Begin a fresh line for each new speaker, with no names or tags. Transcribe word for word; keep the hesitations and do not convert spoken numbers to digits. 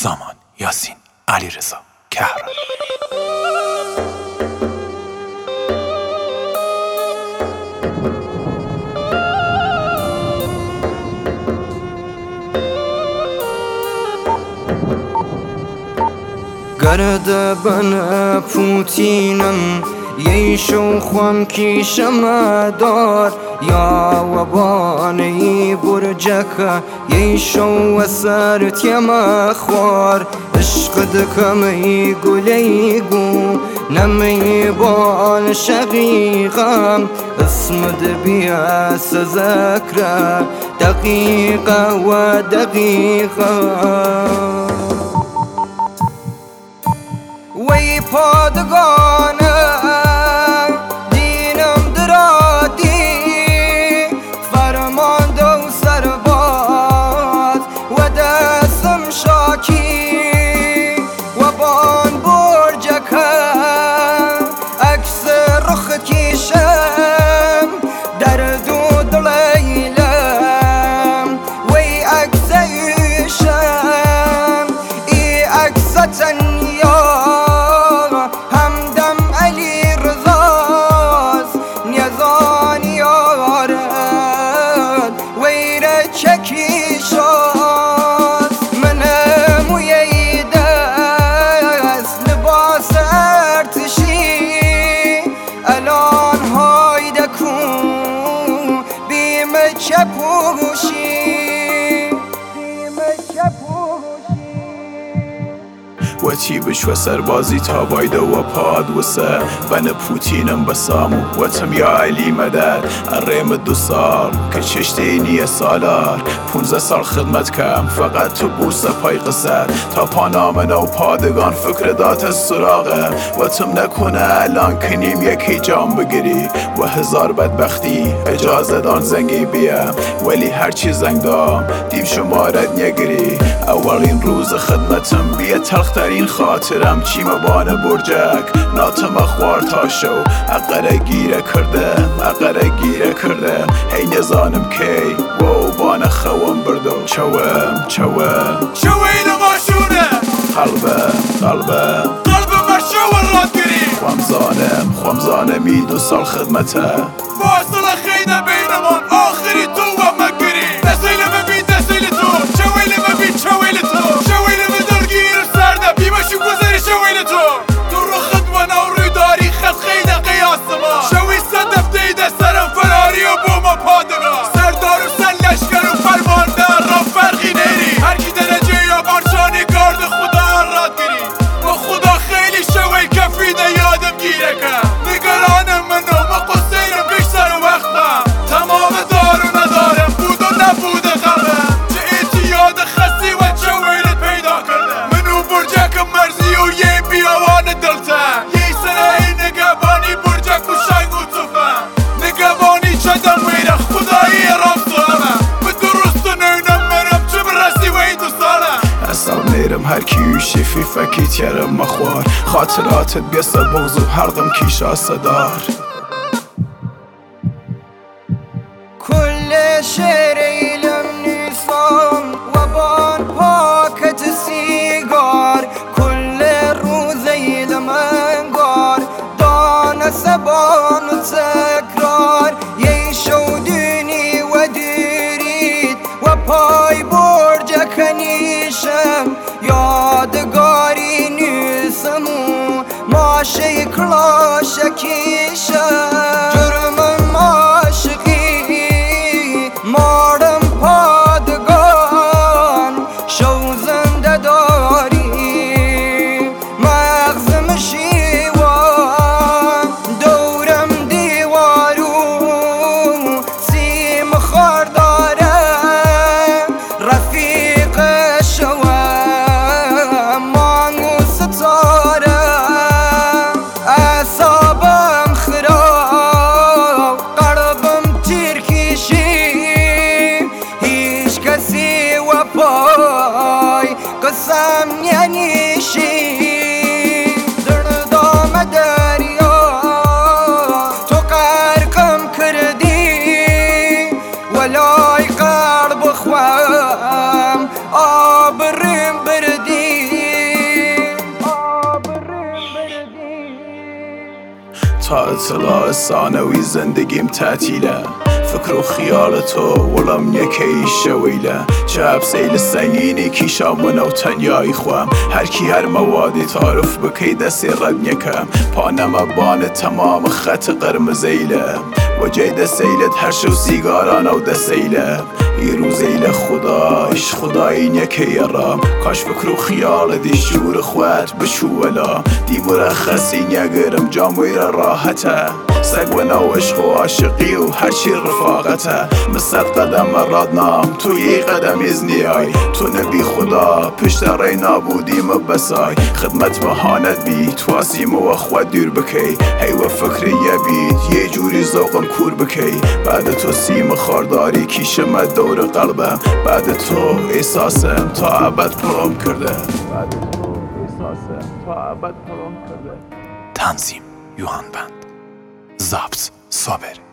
سامان، یاسین، علیرضا، کهران.
گرده بنا پوتینم یشو خوام کیشم دار یا وبانی برجکا یشو وسر تیم خوار عشق دکمی گلیگو نمی بال شقیقم اسم دبیا سذکر دقیقه و دقیقه وی پادگانه دینم درادی فرمانده و سرباز و دستم شاکی و بان برجکه عکس رخ کیشم در دو دلیلم وی عکس ایشم ای عکس تنیا چکیشاز منم و یه دست لباس ارتشی الان های دکون بیم چپوشی بیم چپوشی
و چی بش و سربازی تا بایده و پاد وسه بن پوتینم بسامو و تم یا علی مدد الریم دو سال که چشتینی سالار پونزه سال خدمت کم فقط تو بوسه پای قصد تا پانامنه و پادگان فکر دات سراغه و تم نکنه الان کنیم یکی جام بگیری و هزار بدبختی اجازه دان زنگی بیم ولی هرچی زنگ دام دیم شمارت نگیری اولین روز خدمتم بیه تلخترین خاطرم چیم بانه برجک ناتم خوار تا شو اقره گیره کردم اقره گیره کردم هی نزانم کی و بانه خوام بردو چوم چوم
شوی نماشونه
قلبم قلبم
قلبم مرشو راد گیری
خوامزانم خوامزانم ای دو سال خدمته
واصل خیده بینمان آخری تو و مگیری نسیل مبین نسیل تو شویل مبین شویل تو شویل مدرگیر سرده بیمشو گذاری شویل تو تو رو خدمه نوری داری خد خیده قیاس ما شوی صدف دیده سرم فراری و بوم پادگاه سردار و سن لشکر و فرمانده را فرقی نیری هرکی درجه یا بارشانی گارد خدا راد گیری با خدا خیلی شوی کفیده یادم گیره که نگرانم منو ما قصیرم بیشتر وقتم تمام دارو ندارم بود و نبوده قلبم چه اعتیاد خستی و چویلت پیدا کرده منو برجکم مرزی و یه بیاوان دلتن یه سرعی نگبانی برجک و شنگ و توفن نگبانی چدم ویره خدایی رام سالم به درست و نینم منم چه برسی و ای دو سالم
اصلا میرم هر کیو شفی فکیت یرم مخوار خاطراتت بیسته بغض و هردم کیشا صدار
کل شعر ایلم نیسان و بان پاکت سیگار کل روز ایلم انگار دان سبان و تکرار یه شودینی و دیرید و پای برج کنیشم یادگاری نیسمو ماشه کلاش کیشم جرمم عاشقی مارم پادگان شوزنده داری مغزم شیوان دورم دیوارو سیم خار دارم رفیق شوم مانگو ستارم اعصابم خراب قلبم تیر کشی هیچ کسی و پای قسم ننیشی دردام دریا تو غرقم کردی ولای قلب خوام آبرم بردی
تا اطلاع ثانوی زندگیم تعطیله فکر و خیال تو وڵام یەکەی شەوەیلە چه هەبسەی لە سەنگینی کیشامونە و تەنیایی خوام هەرکی هەر مەوادی تعارف بکەی دەسێ ڕەتنیەکەم پانەمەبانە تەمامە خەتە قەرمزەیلە وەجێی دەسەیلت هەر شەو سیگارانە و دەسەیلە ئیروزەی لە خودایش خودایی نیەکەیەڕام کاش فکر و خیاڵەتی ژوورە خوات بچووەلا دیمورەخەسی نیەگەرم جامویرە ڕاهەتە سەگ وەناو عشق و عاشقی و هەرچی ڕفاقەتە من سەد قەدەمە ڕادنام تو یەی قەدەمیز نیای تو نەبی خدا پشتە ڕێی نابودیمە بەسای خدمەت مەهانەت بی تواسیمەوە خوا دوور بکەی هەیوە فکری یەبیت یەی جووری زەوقم کوور بکەی بعد تو سیمە خارداری کیشەمە دەورە قەڵبم بعد تو ئێساسم تا ئەبەد پڕۆم کردە بعد تو ئێساسم تا ئەبەد پڕۆم کردە.
تنظیم یوهان بند، ضبط صابر.